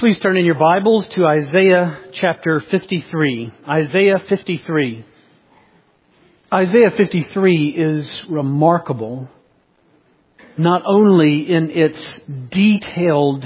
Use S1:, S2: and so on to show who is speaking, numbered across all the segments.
S1: Please turn in your Bibles to Isaiah chapter 53. Isaiah 53. Isaiah 53 is remarkable, not only in its detailed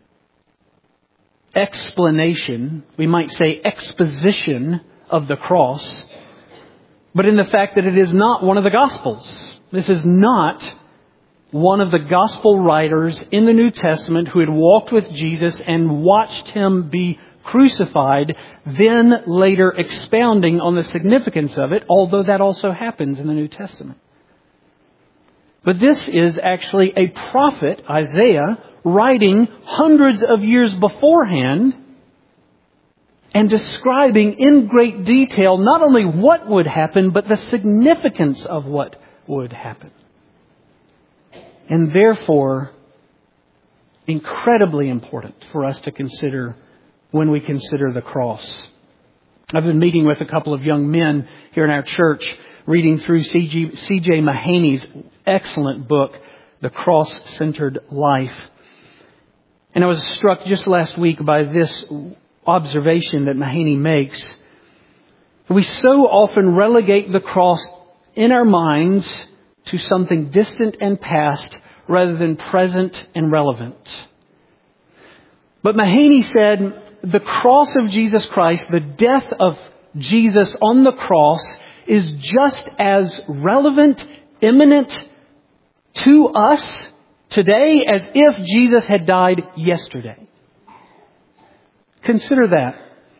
S1: explanation, we might say exposition of the cross, but in the fact that it is not one of the Gospels. This is not one of the Gospel writers in the New Testament who had walked with Jesus and watched Him be crucified, then later expounding on the significance of it, although that also happens in the New Testament. But this is actually a prophet, Isaiah, writing hundreds of years beforehand and describing in great detail not only what would happen, but the significance of what would happen. And therefore, incredibly important for us to consider when we consider the cross. I've been meeting with a couple of young men here in our church, reading through C.J. Mahaney's excellent book, The Cross-Centered Life. And I was struck just last week by this observation that Mahaney makes. We so often relegate the cross in our minds to something distant and past rather than present and relevant. But Mahaney said the cross of Jesus Christ, the death of Jesus on the cross, is just as relevant, imminent to us today as if Jesus had died yesterday. Consider that.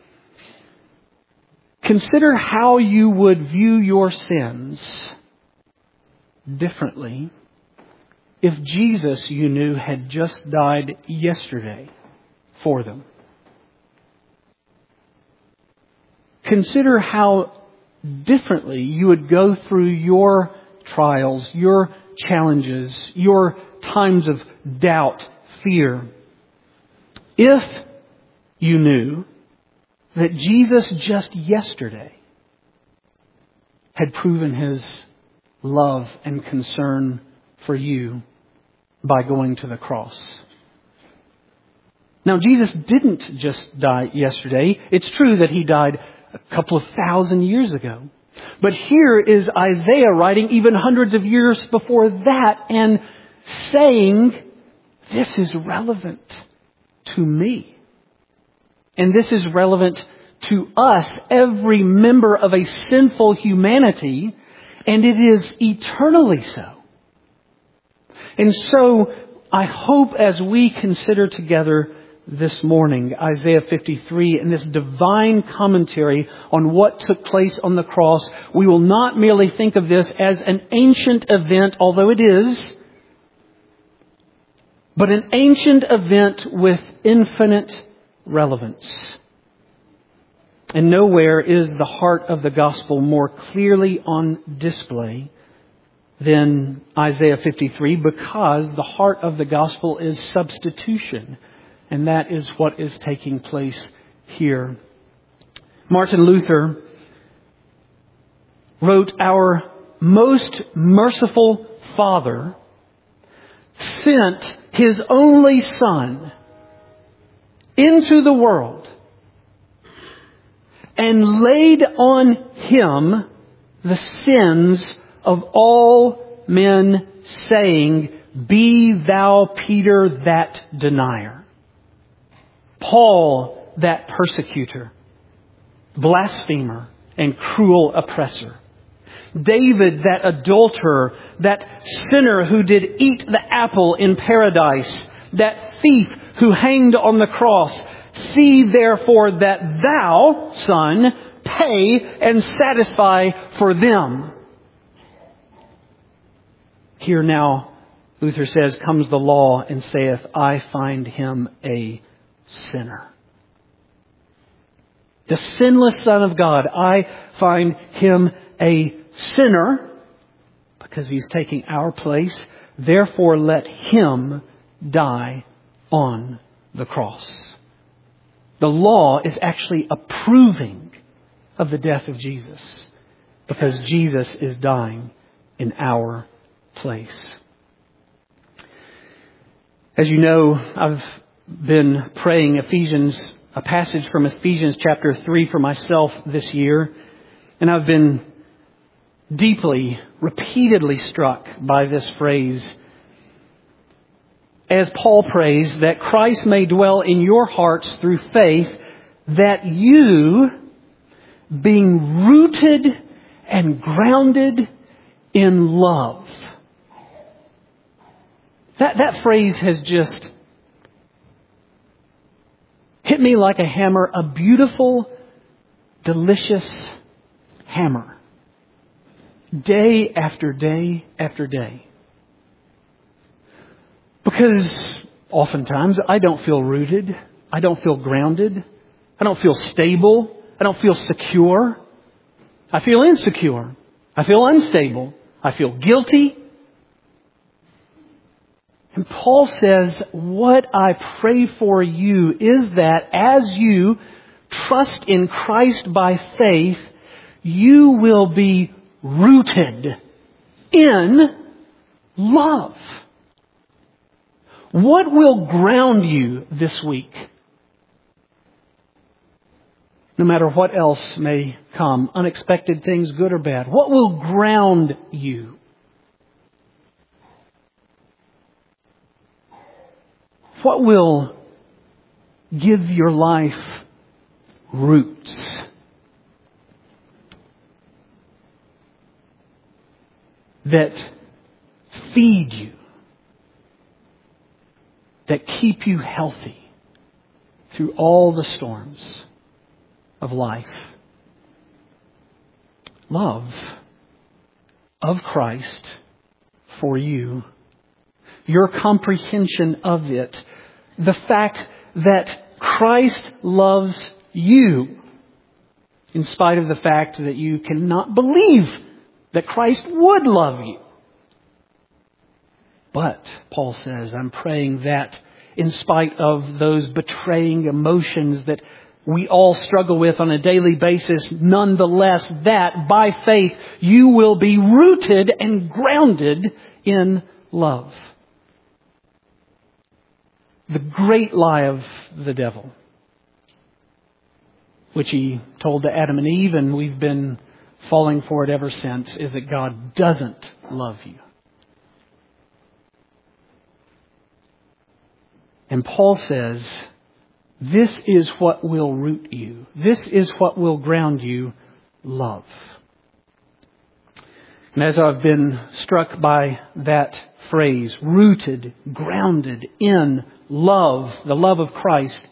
S1: Consider how you would view your sins differently if Jesus, you knew, had just died yesterday for them. Consider how differently you would go through your trials, your challenges, your times of doubt, fear, if you knew that Jesus just yesterday had proven His love and concern for you by going to the cross. Now, Jesus didn't just die yesterday. It's true that He died a couple of thousand years ago. But here is Isaiah writing even hundreds of years before that and saying, this is relevant to me. And this is relevant to us, every member of a sinful humanity, and it is eternally so. And so, I hope as we consider together this morning Isaiah 53 and this divine commentary on what took place on the cross, we will not merely think of this as an ancient event, although it is, but an ancient event with infinite relevance. And nowhere is the heart of the gospel more clearly on display than Isaiah 53, because the heart of the gospel is substitution. And that is what is taking place here. Martin Luther wrote, "Our most merciful Father sent His only Son into the world and laid on Him the sins of all men, saying, 'Be thou Peter that denier, Paul that persecutor, blasphemer and cruel oppressor, David that adulterer, that sinner who did eat the apple in paradise, that thief who hanged on the cross. See therefore that thou, Son, pay and satisfy for them.'" Here now, Luther says, comes the law and saith, "I find him a sinner." The sinless Son of God, I find Him a sinner because He's taking our place. Therefore, let Him die on the cross. The law is actually approving of the death of Jesus because Jesus is dying in our place. As you know, I've been praying a passage from Ephesians chapter 3 for myself this year, and I've been deeply, repeatedly struck by this phrase. As Paul prays, that Christ may dwell in your hearts through faith, that you, being rooted and grounded in love. That phrase has just hit me like a hammer, a beautiful, delicious hammer. Day after day after day. Because oftentimes I don't feel rooted. I don't feel grounded. I don't feel stable. I don't feel secure. I feel insecure. I feel unstable. I feel guilty. And Paul says, what I pray for you is that as you trust in Christ by faith, you will be rooted in love. What will ground you this week? No matter what else may come, unexpected things, good or bad. What will ground you? What will give your life roots? That feed you. That keep you healthy through all the storms of life. Love of Christ for you. Your comprehension of it. The fact that Christ loves you. In spite of the fact that you cannot believe that Christ would love you. But, Paul says, I'm praying that in spite of those betraying emotions that we all struggle with on a daily basis, nonetheless, that by faith you will be rooted and grounded in love. The great lie of the devil, which he told to Adam and Eve, and we've been falling for it ever since, is that God doesn't love you. And Paul says, this is what will root you. This is what will ground you, love. And as I've been struck by that phrase, rooted, grounded in love, the love of Christ,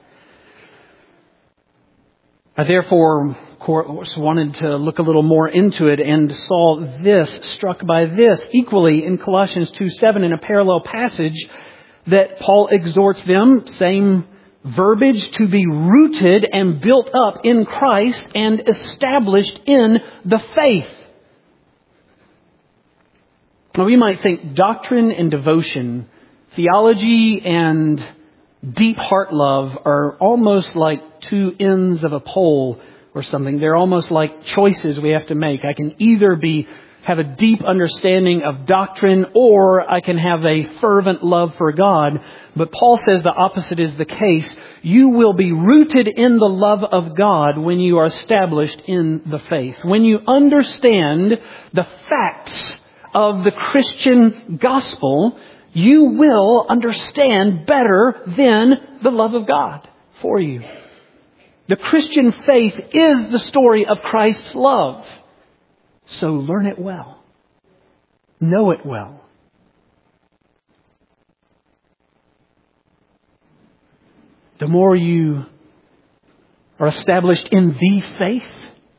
S1: I therefore, of course, wanted to look a little more into it and saw this, struck by this, equally in Colossians 2:7 in a parallel passage that Paul exhorts them, same verbiage, to be rooted and built up in Christ and established in the faith. Now we might think doctrine and devotion, theology and deep heart love are almost like two ends of a pole or something. They're almost like choices we have to make. I can either have a deep understanding of doctrine, or I can have a fervent love for God. But Paul says the opposite is the case. You will be rooted in the love of God when you are established in the faith. When you understand the facts of the Christian gospel, you will understand better than the love of God for you. The Christian faith is the story of Christ's love. So learn it well. Know it well. The more you are established in the faith,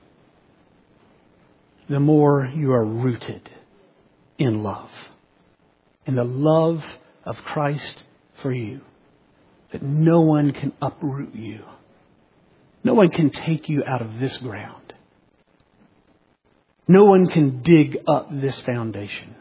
S1: the more you are rooted in love. In the love of Christ for you. That no one can uproot you. No one can take you out of this ground. No one can dig up this foundation.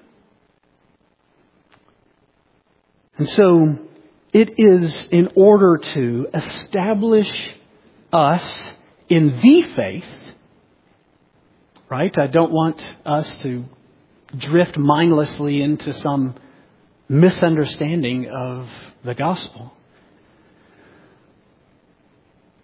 S1: And so it is in order to establish us in the faith, right? I don't want us to drift mindlessly into some misunderstanding of the gospel.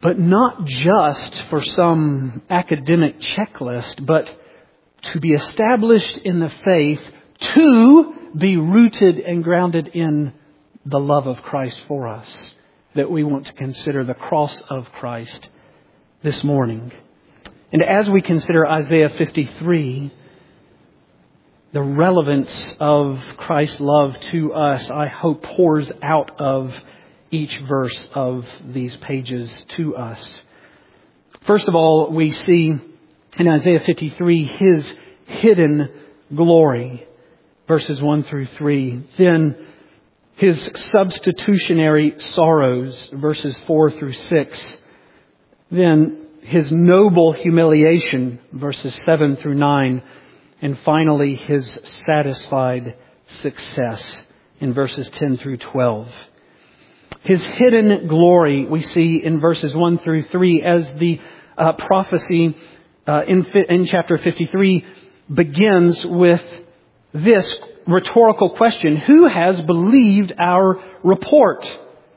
S1: but not just for some academic checklist, but to be established in the faith, to be rooted and grounded in the love of Christ for us, that we want to consider the cross of Christ this morning. And as we consider Isaiah 53, the relevance of Christ's love to us, I hope, pours out of each verse of these pages to us. First of all, we see in Isaiah 53 His hidden glory, verses 1 through 3. Then His substitutionary sorrows, verses 4 through 6. Then His noble humiliation, verses 7 through 9. And finally, His satisfied success in verses 10 through 12. His hidden glory we see in verses 1 through 3 as the prophecy in chapter 53 begins with this rhetorical question: who has believed our report?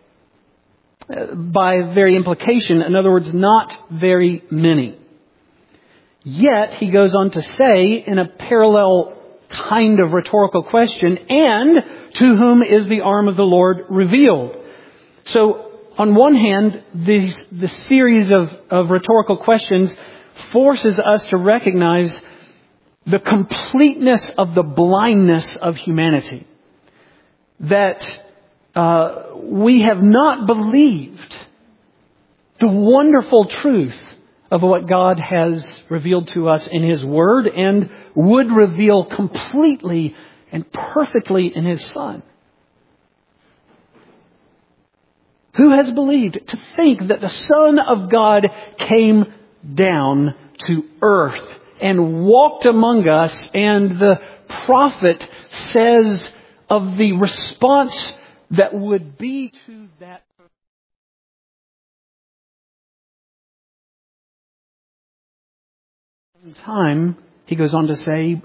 S1: By very implication, in other words, not very many. Yet, he goes on to say, in a parallel kind of rhetorical question, and to whom is the arm of the Lord revealed? So, on one hand, the series of rhetorical questions forces us to recognize the completeness of the blindness of humanity. That we have not believed the wonderful truth of what God has revealed to us in His Word and would reveal completely and perfectly in His Son. Who has believed? To think that the Son of God came down to earth and walked among us, and the prophet says of the response that would be to that time, he goes on to say,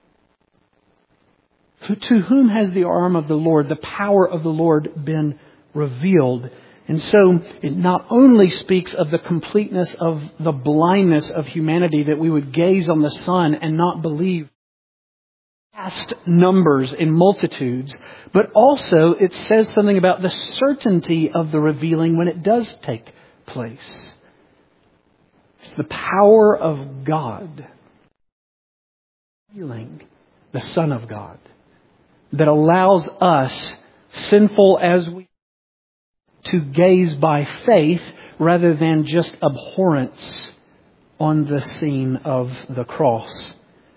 S1: to whom has the arm of the Lord, the power of the Lord, been revealed? And so it not only speaks of the completeness of the blindness of humanity, that we would gaze on the Son and not believe vast numbers in multitudes, but also it says something about the certainty of the revealing when it does take place. It's the power of God revealing the Son of God that allows us, sinful as we are, to gaze by faith rather than just abhorrence on the scene of the cross.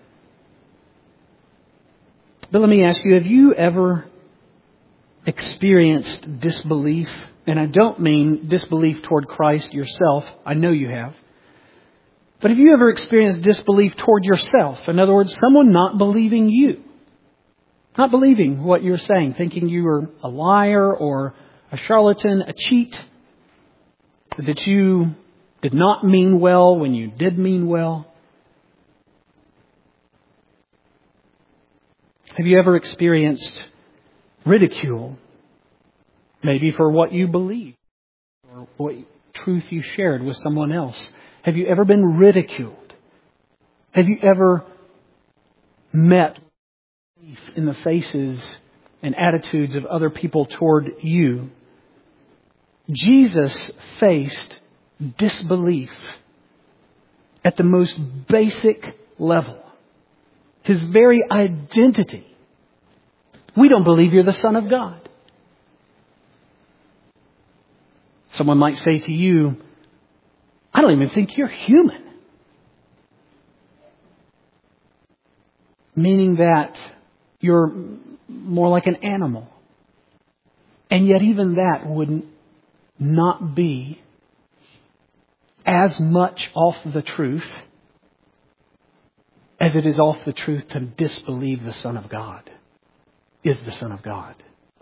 S1: But let me ask you, have you ever experienced disbelief? And I don't mean disbelief toward Christ yourself. I know you have. But have you ever experienced disbelief toward yourself? In other words, someone not believing you. Not believing what you're saying, thinking you are a liar or a charlatan, a cheat, that you did not mean well when you did mean well. Have you ever experienced ridicule, maybe for what you believe or what truth you shared with someone else? Have you ever been ridiculed? Have you ever met in the faces and attitudes of other people toward you? Jesus faced disbelief at the most basic level. His very identity. We don't believe you're the Son of God. Someone might say to you, I don't even think you're human. Meaning that you're more like an animal. And yet even that would not be as much off the truth as it is off the truth to disbelieve the Son of God is the Son of God.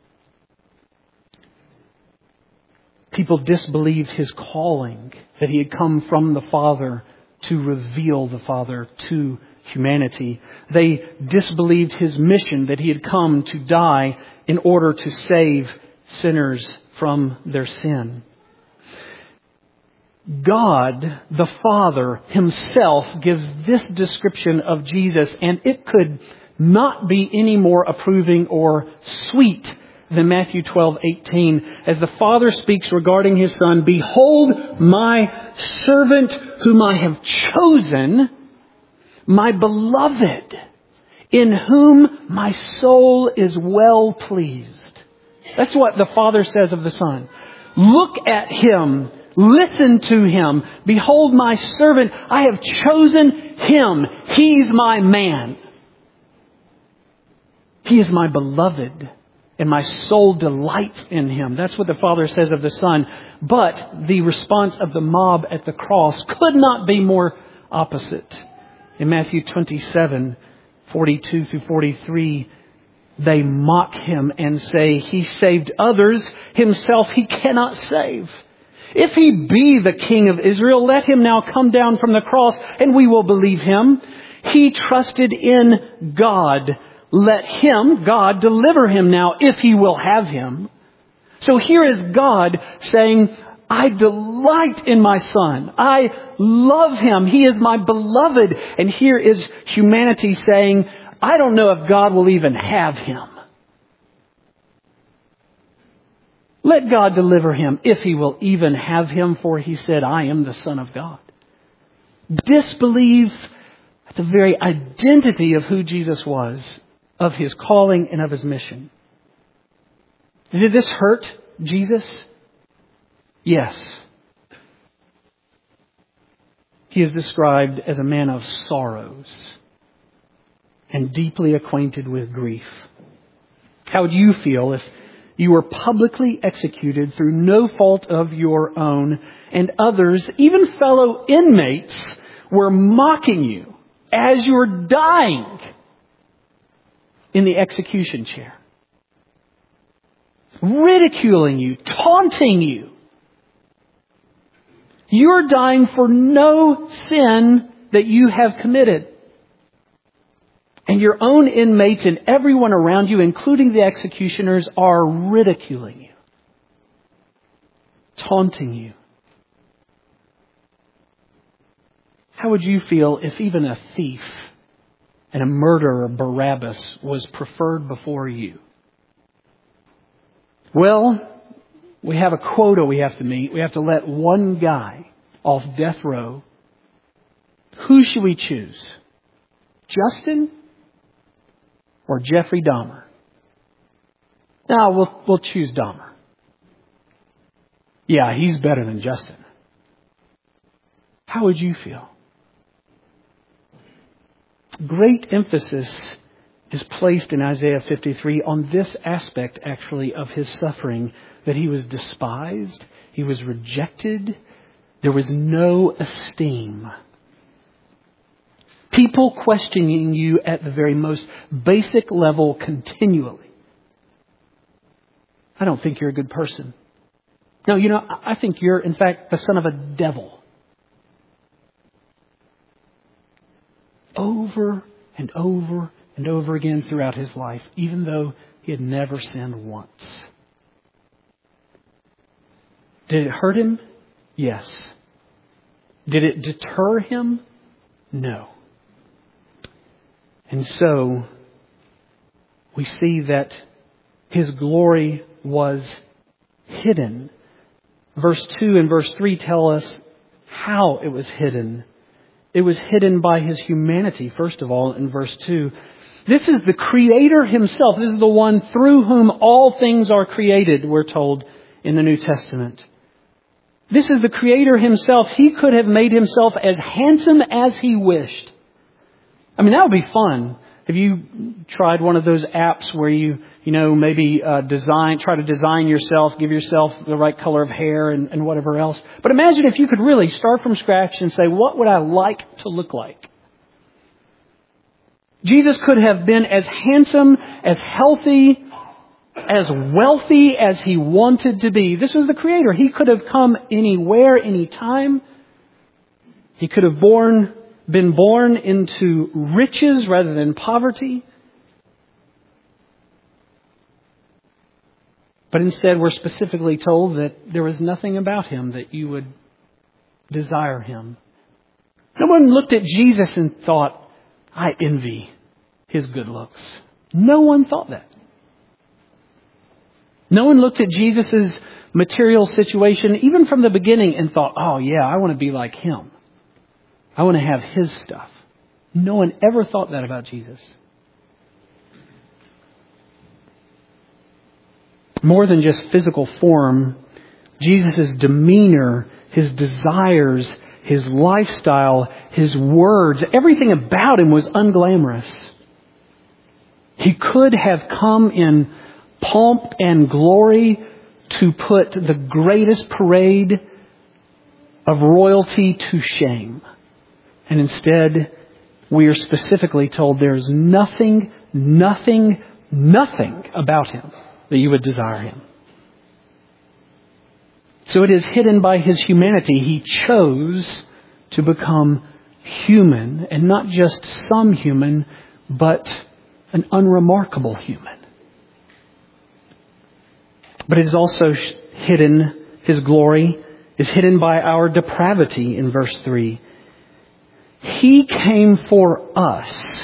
S1: People disbelieved His calling, that He had come from the Father to reveal the Father to humanity. They disbelieved His mission, that He had come to die in order to save sinners from their sin. God, the Father Himself, gives this description of Jesus, and it could not be any more approving or sweet than Matthew 12:18, as the Father speaks regarding His Son, "Behold my servant whom I have chosen, my beloved, in whom my soul is well pleased." That's what the Father says of the Son. Look at Him. Listen to Him. "Behold my servant. I have chosen Him. He's my man. He is my beloved. And my soul delights in Him." That's what the Father says of the Son. But the response of the mob at the cross could not be more opposite. In Matthew 27:42 through 43, they mock Him and say, "He saved others. Himself He cannot save. If He be the King of Israel, let Him now come down from the cross and we will believe Him. He trusted in God. Let Him, God, deliver Him now if He will have Him." So here is God saying, "I delight in my Son. I love Him. He is my beloved." And here is humanity saying, "I don't know if God will even have Him. Let God deliver Him if He will even have Him, for He said, I am the Son of God." Disbelief at the very identity of who Jesus was, of His calling and of His mission. Did this hurt Jesus? Yes. He is described as a man of sorrows and deeply acquainted with grief. How would you feel if you were publicly executed through no fault of your own, and others, even fellow inmates, were mocking you as you were dying in the execution chair? Ridiculing you, taunting you. You're dying for no sin that you have committed. And your own inmates and everyone around you, including the executioners, are ridiculing you, taunting you. How would you feel if even a thief and a murderer, Barabbas, was preferred before you? Well, we have a quota we have to meet. We have to let one guy off death row. Who should we choose? Justin or Jeffrey Dahmer? No, we'll choose Dahmer. Yeah, he's better than Justin. How would you feel? Great emphasis is placed in Isaiah 53 on this aspect, actually, of His suffering, that He was despised, He was rejected, there was no esteem. People questioning you at the very most basic level continually. I don't think you're a good person. No, I think you're, in fact, the son of a devil. Over and over and over again throughout His life, even though He had never sinned once. Did it hurt Him? Yes. Did it deter Him? No. And so, we see that His glory was hidden. Verse 2 and verse 3 tell us how it was hidden. It was hidden by His humanity, first of all, in verse 2. This is the Creator Himself. This is the one through whom all things are created, we're told in the New Testament. This is the Creator Himself. He could have made Himself as handsome as He wished. I mean, that would be fun. Have you tried one of those apps where you maybe try to design yourself, give yourself the right color of hair and whatever else? But imagine if you could really start from scratch and say, what would I like to look like? Jesus could have been as handsome, as healthy, as wealthy as He wanted to be. This was the Creator. He could have come anywhere, anytime. He could have been born into riches rather than poverty. But instead, we're specifically told that there was nothing about Him that you would desire Him. No one looked at Jesus and thought, I envy His good looks. No one thought that. No one looked at Jesus' material situation, even from the beginning, and thought, oh yeah, I want to be like Him. I want to have His stuff. No one ever thought that about Jesus. More than just physical form, Jesus' demeanor, His desires, His lifestyle, His words, everything about Him was unglamorous. He could have come in pomp and glory to put the greatest parade of royalty to shame. And instead, we are specifically told there's nothing about Him that you would desire Him. So it is hidden by His humanity. He chose to become human, and not just some human, but an unremarkable human. But it is also hidden, His glory is hidden by our depravity in verse 3. He came for us.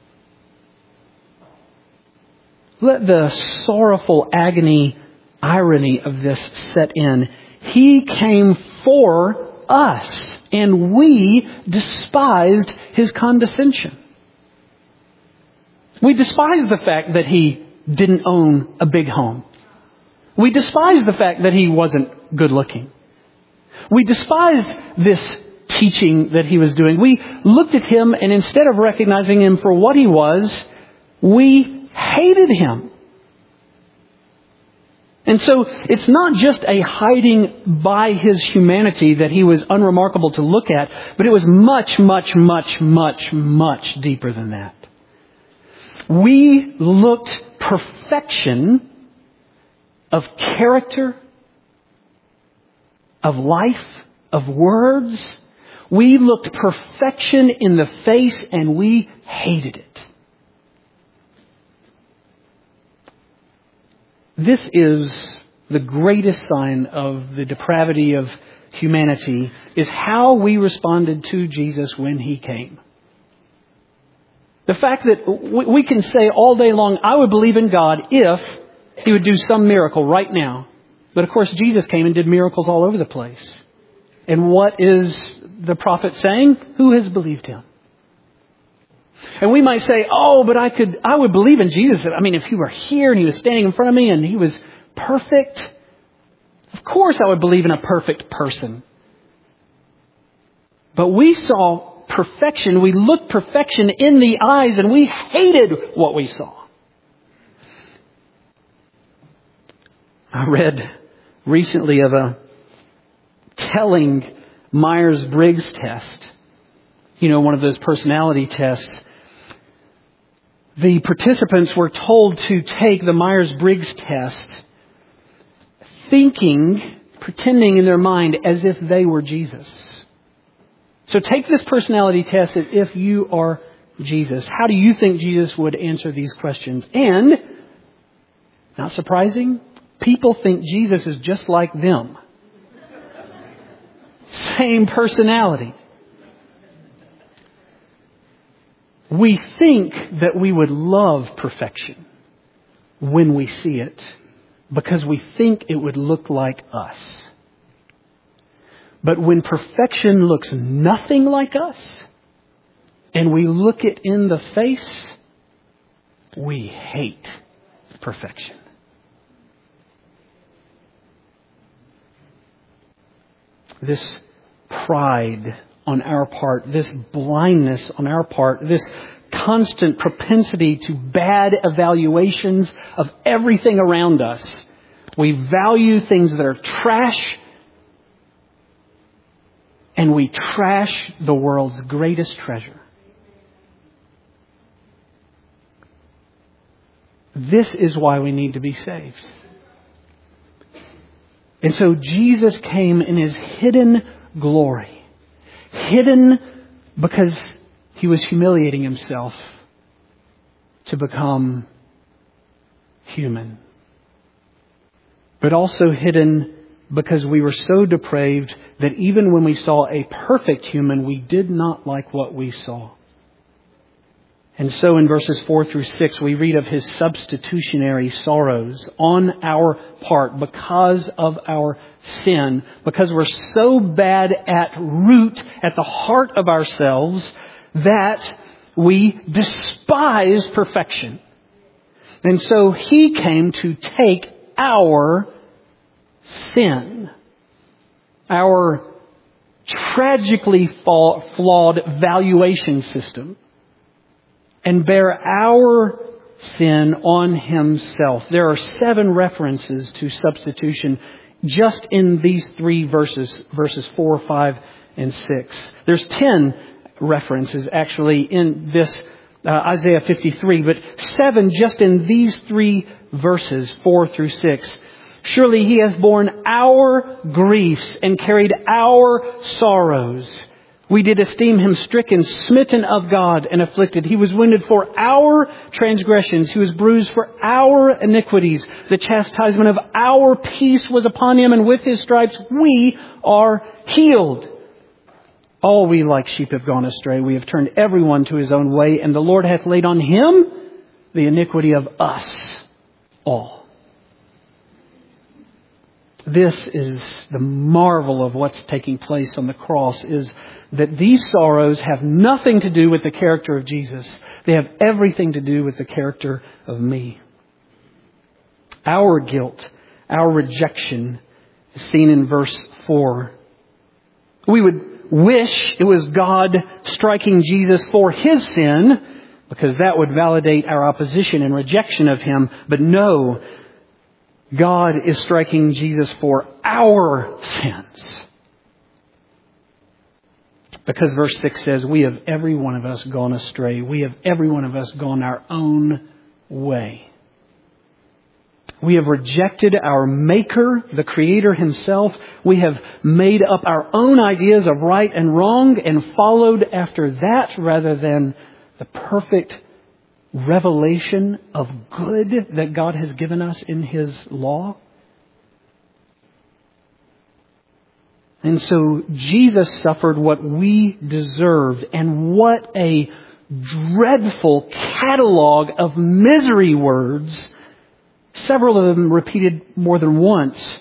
S1: Let the sorrowful irony of this set in. He came for us, and we despised His condescension. We despised the fact that He didn't own a big home. We despised the fact that He wasn't good looking. We despised this teaching that He was doing. We looked at Him, and instead of recognizing Him for what He was, we hated Him. And so it's not just a hiding by His humanity that He was unremarkable to look at, but it was much deeper than that. We looked perfection of character, of life, of words. We looked perfection in the face, and we hated it. This is the greatest sign of the depravity of humanity, is how we responded to Jesus when He came. The fact that we can say all day long, I would believe in God if He would do some miracle right now. But of course, Jesus came and did miracles all over the place. And what is the prophet saying? Who has believed Him? And we might say, oh, but I would believe in Jesus. I mean, if He were here and He was standing in front of me and He was perfect, of course I would believe in a perfect person. But we saw perfection. We looked perfection in the eyes, and we hated what we saw. I read recently of a telling Myers-Briggs test. You know, one of those personality tests. The participants were told to take the Myers-Briggs test pretending in their mind as if they were Jesus. So take this personality test as if you are Jesus. How do you think Jesus would answer these questions? And, not surprising, people think Jesus is just like them. Same personality. We think that we would love perfection when we see it because we think it would look like us. But when perfection looks nothing like us and we look it in the face, we hate perfection. This pride on our part, this blindness on our part, this constant propensity to bad evaluations of everything around us. We value things that are trash, and we trash the world's greatest treasure. This is why we need to be saved. And so Jesus came in His hidden glory. Hidden because He was humiliating Himself to become human. But also hidden because we were so depraved that even when we saw a perfect human, we did not like what we saw. And so in verses 4 through 6, we read of His substitutionary sorrows on our part because of our sin, because we're so bad at root, at the heart of ourselves, that we despise perfection. And so He came to take our sin, our tragically flawed valuation system, and bear our sin on Himself. There are 7 references to substitution just in these 3 verses 4, 5, and 6. There's 10 references actually in this Isaiah 53, but 7 just in these 3 verses, 4 through 6. Surely He has borne our griefs and carried our sorrows. We did esteem Him stricken, smitten of God, and afflicted. He was wounded for our transgressions. He was bruised for our iniquities. The chastisement of our peace was upon Him, and with His stripes we are healed. All we like sheep have gone astray. We have turned everyone to his own way, and the Lord hath laid on Him the iniquity of us all. This is the marvel of what's taking place on the cross, is that these sorrows have nothing to do with the character of Jesus. They have everything to do with the character of me. Our guilt, our rejection is seen in verse 4. We would wish it was God striking Jesus for His sin, because that would validate our opposition and rejection of Him. But no, God is striking Jesus for our sins. Because verse 6 says, we have every one of us gone astray. We have every one of us gone our own way. We have rejected our Maker, the Creator Himself. We have made up our own ideas of right and wrong and followed after that rather than the perfect revelation of good that God has given us in His law. And so Jesus suffered what we deserved. And what a dreadful catalog of misery words, several of them repeated more than once,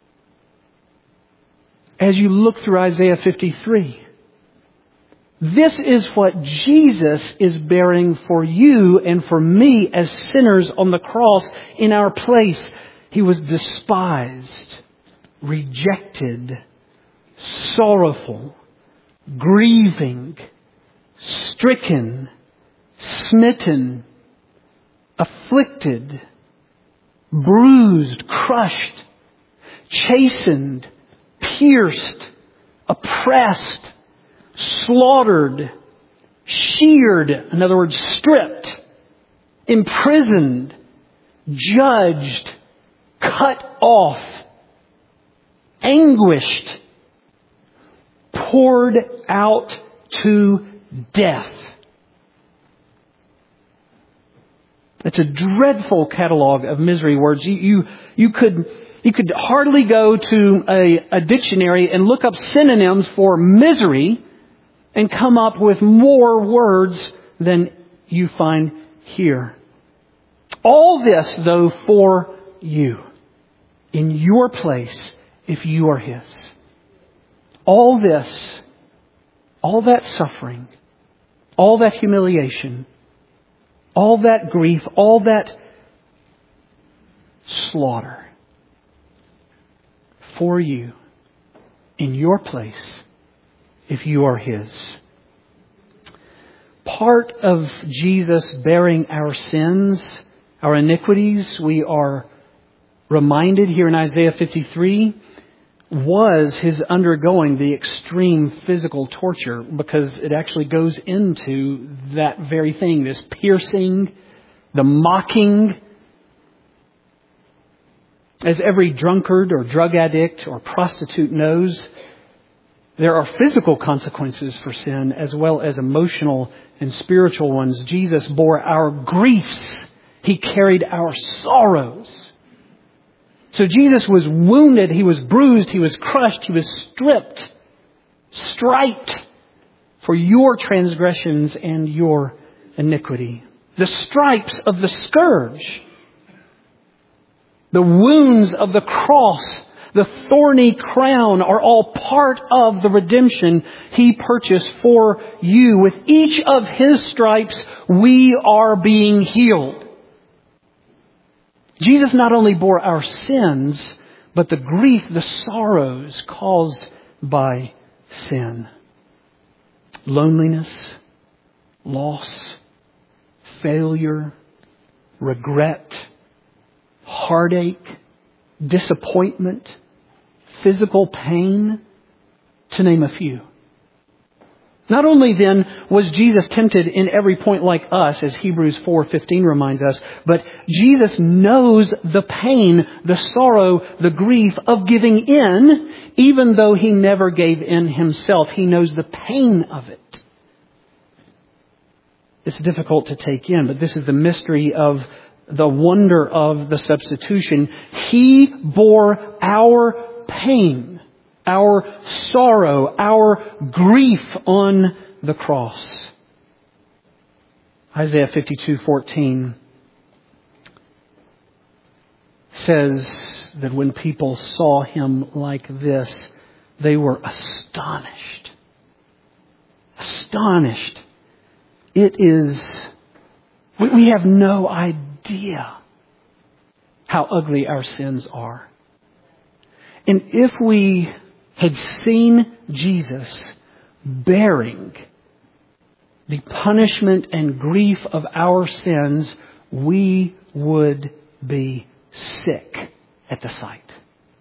S1: as you look through Isaiah 53. This is what Jesus is bearing for you and for me as sinners on the cross in our place. He was despised, rejected, sorrowful, grieving, stricken, smitten, afflicted, bruised, crushed, chastened, pierced, oppressed, slaughtered, sheared, in other words, stripped, imprisoned, judged, cut off, anguished, poured out to death. It's a dreadful catalog of misery words. You could hardly go to a dictionary and look up synonyms for misery and come up with more words than you find here. All this, though, for you, in your place, if you are His. All this, all that suffering, all that humiliation, all that grief, all that slaughter, for you, in your place, if you are His. Part of Jesus bearing our sins, our iniquities, we are reminded here in Isaiah 53, was His undergoing the extreme physical torture, because it actually goes into that very thing, this piercing, the mocking. As every drunkard or drug addict or prostitute knows, there are physical consequences for sin as well as emotional and spiritual ones. Jesus bore our griefs. He carried our sorrows So Jesus was wounded, He was bruised, He was crushed, He was stripped, striped for your transgressions and your iniquity. The stripes of the scourge, the wounds of the cross, the thorny crown are all part of the redemption He purchased for you. With each of His stripes, we are being healed. Jesus not only bore our sins, but the grief, the sorrows caused by sin. Loneliness, loss, failure, regret, heartache, disappointment, physical pain, to name a few. Not only then was Jesus tempted in every point like us, as Hebrews 4:15 reminds us, but Jesus knows the pain, the sorrow, the grief of giving in, even though He never gave in Himself. He knows the pain of it. It's difficult to take in, but this is the mystery of the wonder of the substitution. He bore our pain, our sorrow, our grief on the cross. Isaiah 52:14 says that when people saw Him like this, they were astonished. Astonished. We have no idea how ugly our sins are. And if we had seen Jesus bearing the punishment and grief of our sins, we would be sick at the sight.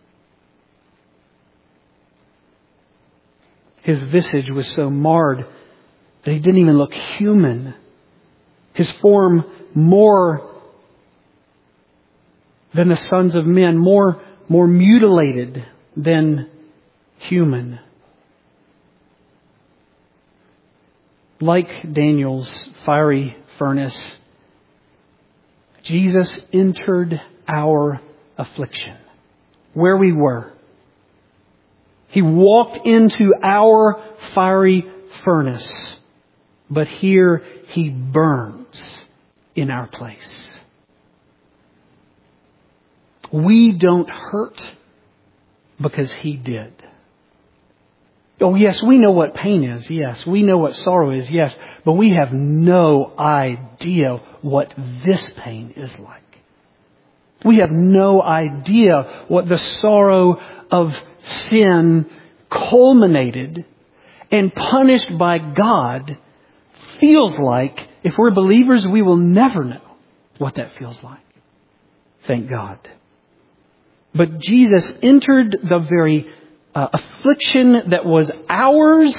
S1: His visage was so marred that He didn't even look human. His form more than the sons of men, more mutilated than human. Like Daniel's fiery furnace, Jesus entered our affliction, where we were. He walked into our fiery furnace, but here He burns in our place. We don't hurt because He did. Oh yes, we know what pain is. Yes, we know what sorrow is. Yes, but we have no idea what this pain is like. We have no idea what the sorrow of sin culminated and punished by God feels like. If we're believers, we will never know what that feels like. Thank God. But Jesus entered the very affliction that was ours,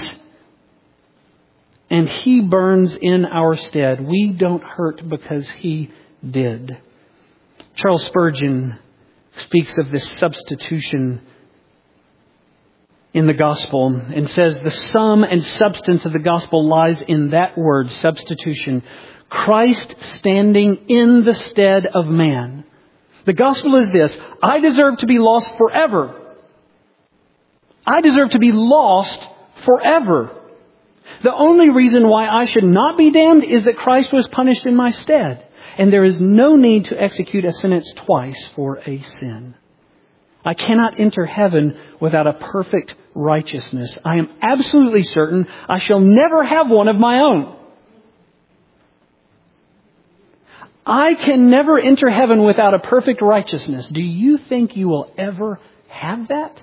S1: and He burns in our stead. We don't hurt because He did. Charles Spurgeon speaks of this substitution in the gospel and says the sum and substance of the gospel lies in that word, substitution. Christ standing in the stead of man. The gospel is this: I deserve to be lost forever. I deserve to be lost forever. The only reason why I should not be damned is that Christ was punished in my stead. And there is no need to execute a sentence twice for a sin. I cannot enter heaven without a perfect righteousness. I am absolutely certain I shall never have one of my own. I can never enter heaven without a perfect righteousness. Do you think you will ever have that?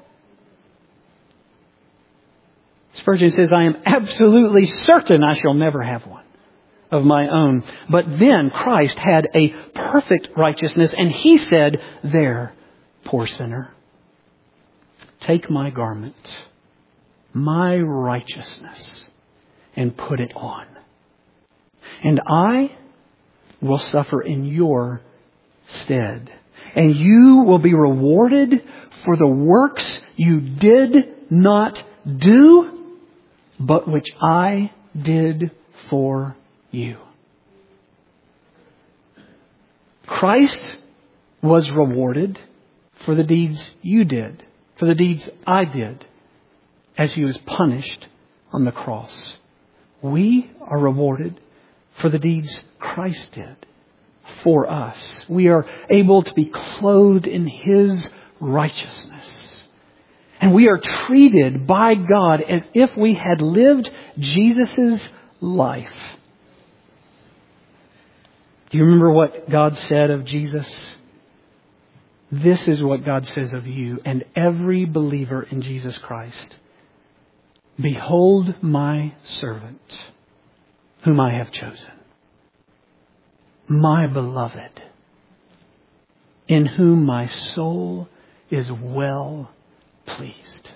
S1: Spurgeon says, I am absolutely certain I shall never have one of my own. But then Christ had a perfect righteousness, and He said, there, poor sinner, take my garment, my righteousness, and put it on. And I will suffer in your stead. And you will be rewarded for the works you did not do, but which I did for you. Christ was rewarded for the deeds you did, for the deeds I did, as He was punished on the cross. We are rewarded for the deeds Christ did for us. We are able to be clothed in His righteousness. And we are treated by God as if we had lived Jesus' life. Do you remember what God said of Jesus? This is what God says of you and every believer in Jesus Christ. Behold my servant, whom I have chosen, my beloved, in whom my soul is well pleased.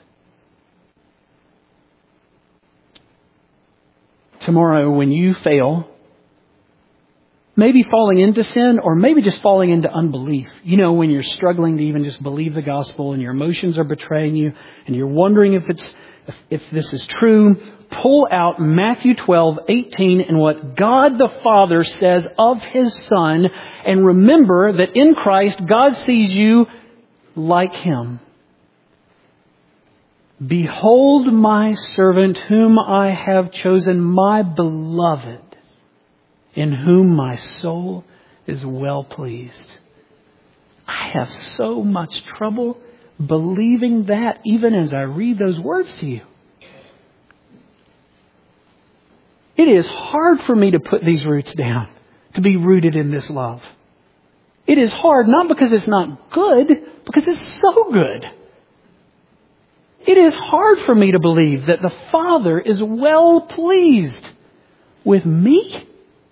S1: Tomorrow, when you fail, maybe falling into sin or maybe just falling into unbelief. You know, when you're struggling to even just believe the gospel and your emotions are betraying you and you're wondering if this is true, pull out Matthew 12:18 and what God the Father says of His Son, and remember that in Christ God sees you like Him. Behold my servant whom I have chosen, my beloved, in whom my soul is well pleased. I have so much trouble believing that even as I read those words to you. It is hard for me to put these roots down, to be rooted in this love. It is hard, not because it's not good, because it's so good. It is hard for me to believe that the Father is well pleased with me.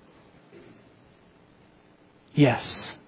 S1: Yes.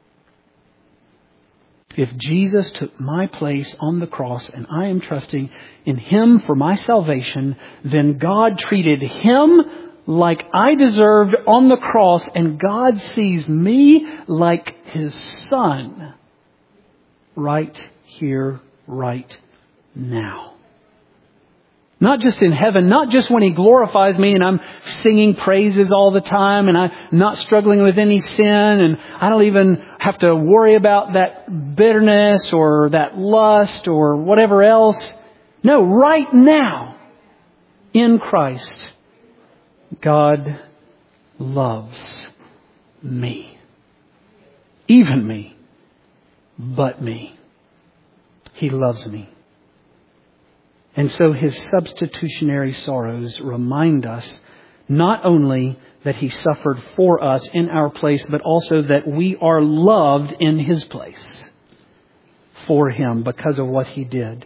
S1: If Jesus took my place on the cross and I am trusting in Him for my salvation, then God treated Him like I deserved on the cross, and God sees me like His Son right here, right now. Not just in heaven, not just when He glorifies me and I'm singing praises all the time and I'm not struggling with any sin and I don't even have to worry about that bitterness or that lust or whatever else. No, right now, in Christ, God loves me. Even me, but me. He loves me. And so His substitutionary sorrows remind us not only that He suffered for us in our place, but also that we are loved in His place for Him because of what He did.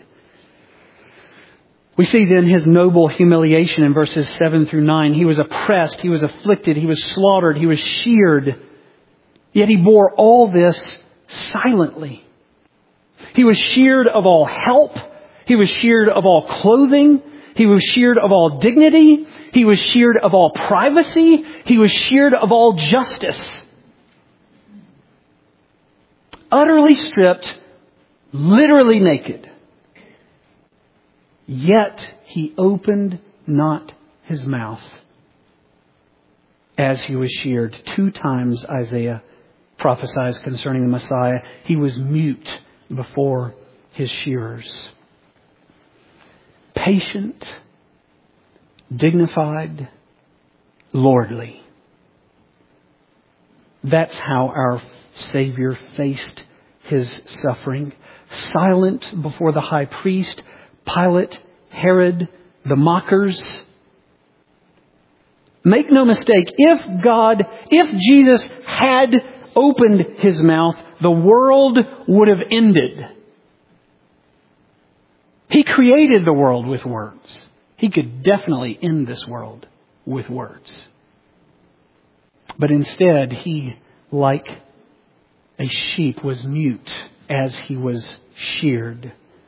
S1: We see then His noble humiliation in verses 7 through 9. He was oppressed, He was afflicted, He was slaughtered, He was sheared. Yet He bore all this silently. He was sheared of all help. He was sheared of all clothing. He was sheared of all dignity. He was sheared of all privacy. He was sheared of all justice. Utterly stripped, literally naked. Yet He opened not His mouth as He was sheared. 2 times Isaiah prophesies concerning the Messiah. He was mute before His shearers. Patient, dignified, lordly. That's how our Savior faced His suffering. Silent before the high priest, Pilate, Herod, the mockers. Make no mistake, if Jesus had opened His mouth, the world would have ended. He created the world with words. He could definitely end this world with words. But instead, He, like a sheep, was mute as He was sheared.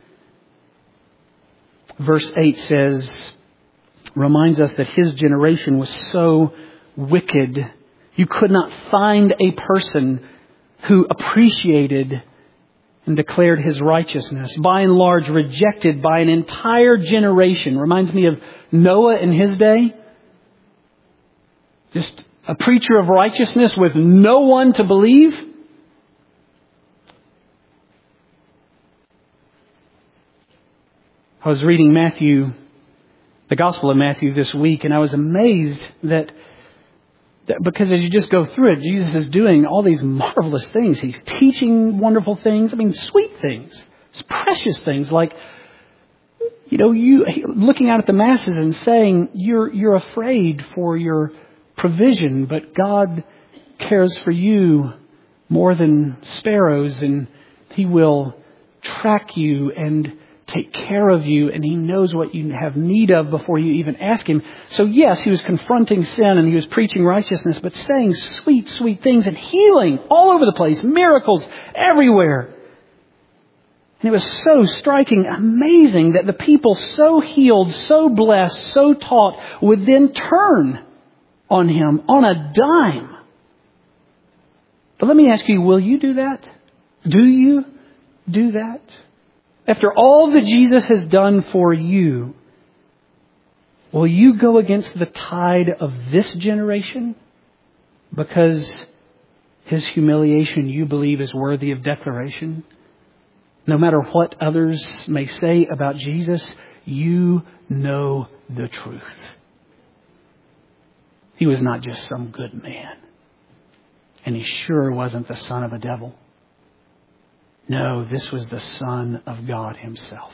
S1: Verse 8 reminds us that His generation was so wicked. You could not find a person who appreciated and declared His righteousness. By and large, rejected by an entire generation. Reminds me of Noah in his day. Just a preacher of righteousness with no one to believe. I was reading the Gospel of Matthew this week, and I was amazed that because as you just go through it, Jesus is doing all these marvelous things. He's teaching wonderful things. I mean, sweet things. It's precious things like, you looking out at the masses and saying, you're afraid for your provision, but God cares for you more than sparrows, and He will track you and take care of you, and He knows what you have need of before you even ask Him. So yes, He was confronting sin and He was preaching righteousness, but saying sweet, sweet things and healing all over the place, miracles everywhere. And it was so striking, amazing that the people so healed, so blessed, so taught would then turn on Him on a dime. But let me ask you, will you do that? Do you do that? After all that Jesus has done for you, will you go against the tide of this generation because His humiliation you believe is worthy of declaration? No matter what others may say about Jesus, you know the truth. He was not just some good man. And He sure wasn't the son of a devil. No, this was the Son of God Himself.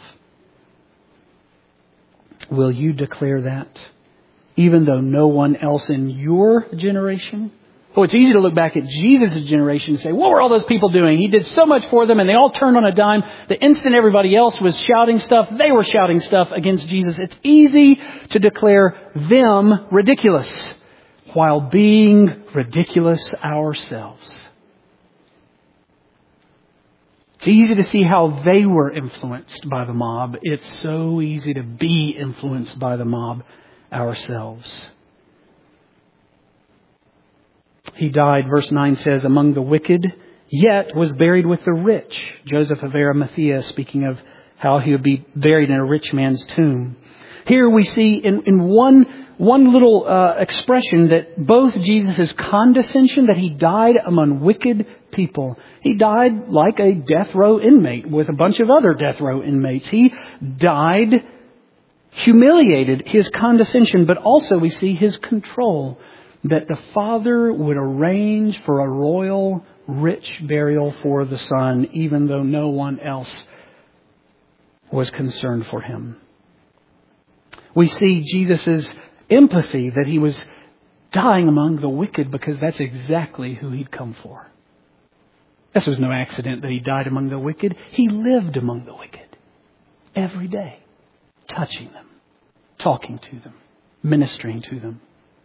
S1: Will you declare that? Even though no one else in your generation? Oh, it's easy to look back at Jesus' generation and say, what were all those people doing? He did so much for them and they all turned on a dime. The instant everybody else was shouting stuff, they were shouting stuff against Jesus. It's easy to declare them ridiculous while being ridiculous ourselves. It's easy to see how they were influenced by the mob. It's so easy to be influenced by the mob ourselves. He died, verse 9 says, among the wicked, yet was buried with the rich. Joseph of Arimathea speaking of how he would be buried in a rich man's tomb. Here we see in one little expression that both Jesus' condescension, that He died among wicked people. He died like a death row inmate with a bunch of other death row inmates. He died humiliated, His condescension, but also we see His control. That the Father would arrange for a royal, rich burial for the Son, even though no one else was concerned for Him. We see Jesus' empathy that He was dying among the wicked because that's exactly who He'd come for. This was no accident that He died among the wicked. He lived among the wicked every day, touching them, talking to them, ministering to them.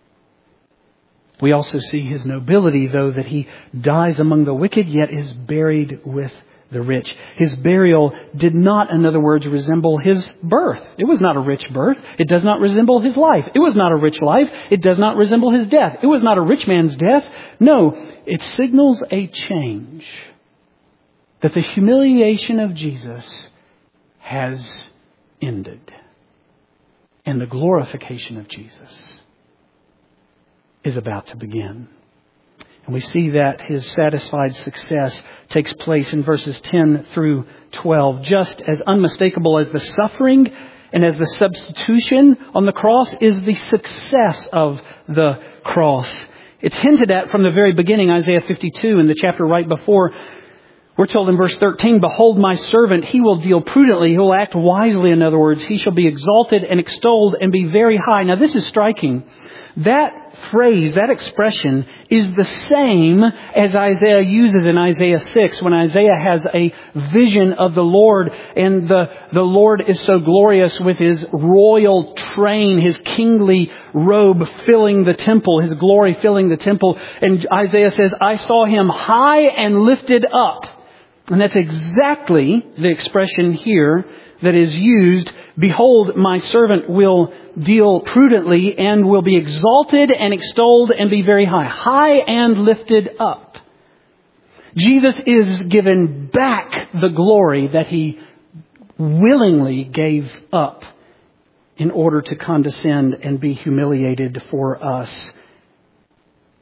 S1: We also see His nobility, though, that He dies among the wicked, yet is buried with the rich. His burial did not, in other words, resemble His birth. It was not a rich birth. It does not resemble His life. It was not a rich life. It does not resemble His death. It was not a rich man's death. No, it signals a change. That the humiliation of Jesus has ended. And the glorification of Jesus is about to begin. And we see that His satisfied success takes place in verses 10 through 12. Just as unmistakable as the suffering and as the substitution on the cross is the success of the cross. It's hinted at from the very beginning, Isaiah 52, in the chapter right before. We're told in verse 13, behold my servant, he will deal prudently, he will act wisely, in other words. He shall be exalted and extolled and be very high. Now this is striking. That phrase, that expression is the same as Isaiah uses in Isaiah 6 when Isaiah has a vision of the Lord and the Lord is so glorious with His royal train, His kingly robe filling the temple, His glory filling the temple. And Isaiah says, I saw Him high and lifted up. And that's exactly the expression here that is used. Behold, my servant will deal prudently and will be exalted and extolled and be very high. High and lifted up. Jesus is given back the glory that He willingly gave up in order to condescend and be humiliated for us.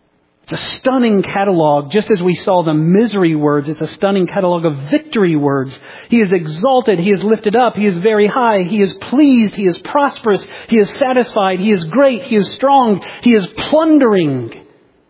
S1: It's a stunning catalog. Just as we saw the misery words, it's a stunning catalog of victory words. He is exalted. He is lifted up. He is very high. He is pleased. He is prosperous. He is satisfied. He is great. He is strong. He is plundering.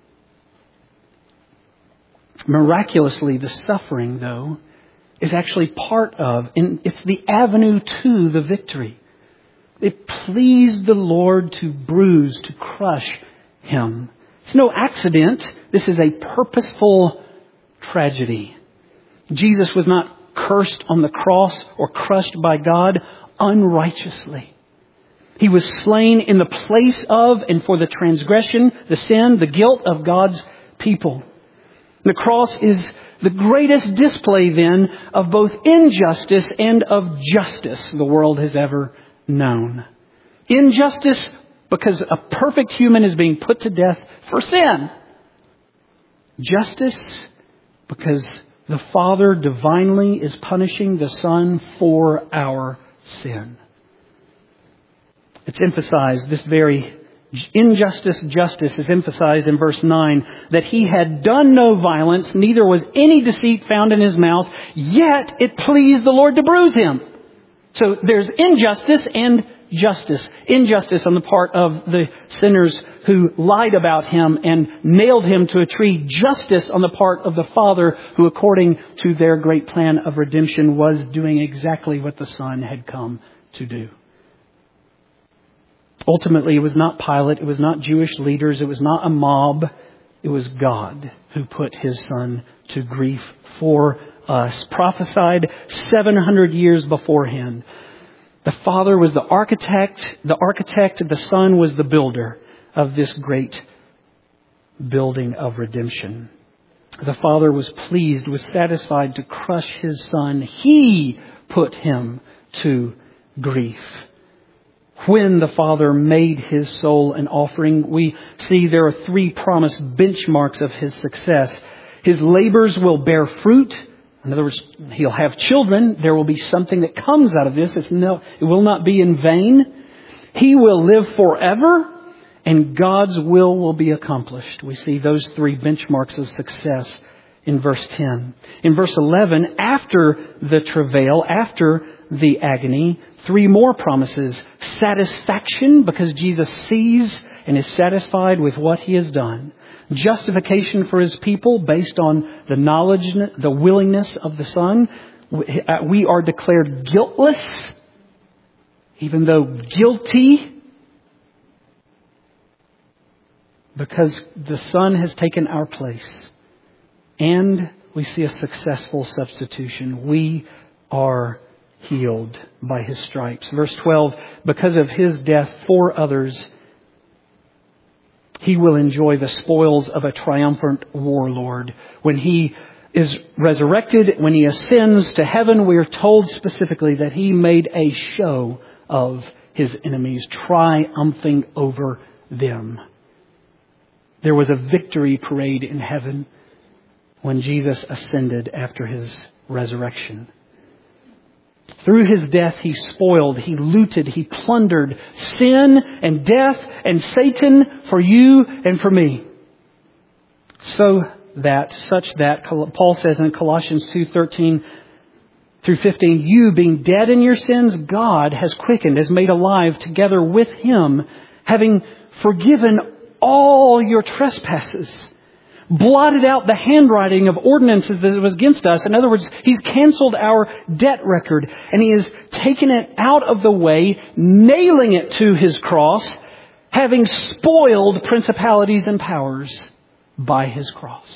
S1: Miraculously, the suffering, though, is actually part of, and it's the avenue to the victory. It pleased the Lord to bruise, to crush Him. It's no accident. This is a purposeful tragedy. Jesus was not cursed on the cross or crushed by God unrighteously. He was slain in the place of and for the transgression, the sin, the guilt of God's people. The cross is the greatest display then of both injustice and of justice the world has ever known. Injustice because a perfect human is being put to death for sin. Justice because the Father divinely is punishing the Son for our sin. It's emphasized, this very justice is emphasized in verse 9, that He had done no violence, neither was any deceit found in His mouth, yet it pleased the Lord to bruise Him. So there's injustice and justice. Injustice on the part of the sinners who lied about Him and nailed Him to a tree. Justice on the part of the Father who, according to their great plan of redemption, was doing exactly what the Son had come to do. Ultimately, it was not Pilate, it was not Jewish leaders, it was not a mob. It was God who put His Son to grief for us. Prophesied 700 years beforehand. The Father was the architect, the Son was the builder of this great building of redemption. The Father was pleased, was satisfied to crush His Son. He put Him to grief. When the Father made His soul an offering, we see there are three promised benchmarks of His success. His labors will bear fruit. In other words, He'll have children. There will be something that comes out of this. It will not be in vain. He will live forever, and God's will be accomplished. We see those three benchmarks of success in verse 10. In verse 11, after the travail, after the agony, three more promises. Satisfaction, because Jesus sees and is satisfied with what He has done. Justification for His people based on the knowledge, the willingness of the Son. We are declared guiltless, even though guilty, because the Son has taken our place. And we see a successful substitution. We are healed by His stripes. Verse 12, because of His death for others, He will enjoy the spoils of a triumphant warlord. When He is resurrected, when He ascends to heaven, we are told specifically that He made a show of His enemies, triumphing over them. There was a victory parade in heaven when Jesus ascended after His resurrection. Through His death, He spoiled, He looted, He plundered sin and death and Satan for you and for me. Such that, Paul says in Colossians 2:13 through 15, you being dead in your sins, God has quickened, has made alive together with Him, having forgiven all your trespasses, blotted out the handwriting of ordinances that was against us. In other words, He's canceled our debt record and He has taken it out of the way, nailing it to His cross, having spoiled principalities and powers by His cross.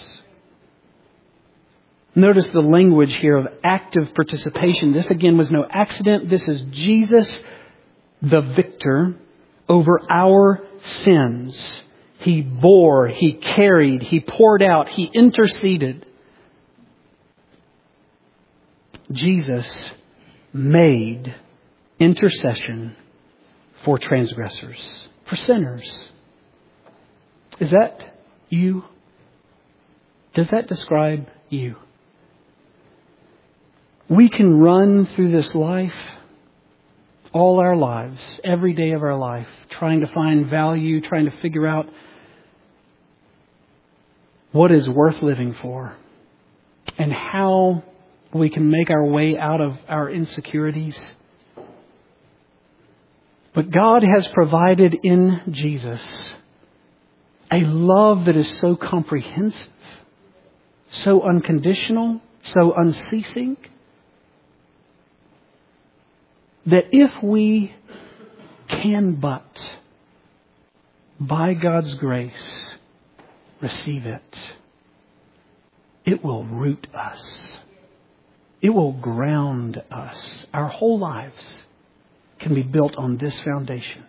S1: Notice the language here of active participation. This again was no accident. This is Jesus, the victor, over our sins. He bore, He carried, He poured out, He interceded. Jesus made intercession for transgressors, for sinners. Is that you? Does that describe you? We can run through this life, all our lives, every day of our life, trying to find value, trying to figure out what is worth living for and how we can make our way out of our insecurities. But God has provided in Jesus a love that is so comprehensive, so unconditional, so unceasing, that if we can but, by God's grace, receive it, it will root us. It will ground us. Our whole lives can be built on this foundation.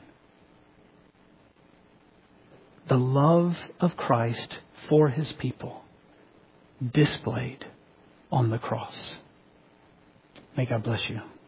S1: The love of Christ for His people displayed on the cross. May God bless you.